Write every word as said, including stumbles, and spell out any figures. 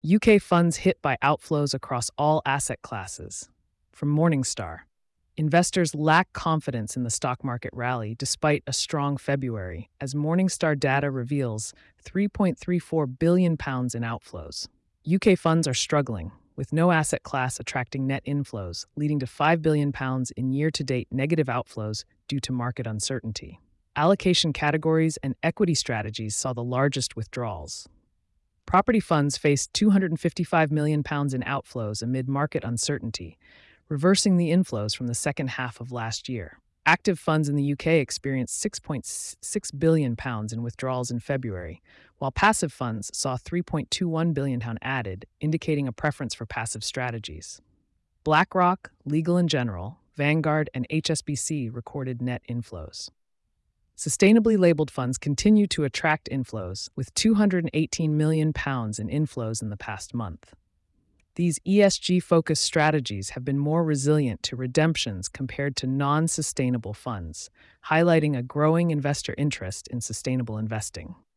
U K funds hit by outflows across all asset classes. From Morningstar, investors lack confidence in the stock market rally despite a strong February, as Morningstar data reveals three point three four billion pounds in outflows. U K funds are struggling, with no asset class attracting net inflows, leading to five billion pounds in year-to-date negative outflows due to market uncertainty. Allocation categories and equity strategies saw the largest withdrawals. Property funds faced two hundred fifty-five million pounds in outflows amid market uncertainty, reversing the inflows from the second half of last year. Active funds in the U K experienced six point six billion pounds in withdrawals in February, while passive funds saw three point two one billion pounds added, indicating a preference for passive strategies. BlackRock, Legal and General, Vanguard, and H S B C recorded net inflows. Sustainably labeled funds continue to attract inflows, with two hundred eighteen million pounds in inflows in the past month. These E S G-focused strategies have been more resilient to redemptions compared to non-sustainable funds, highlighting a growing investor interest in sustainable investing.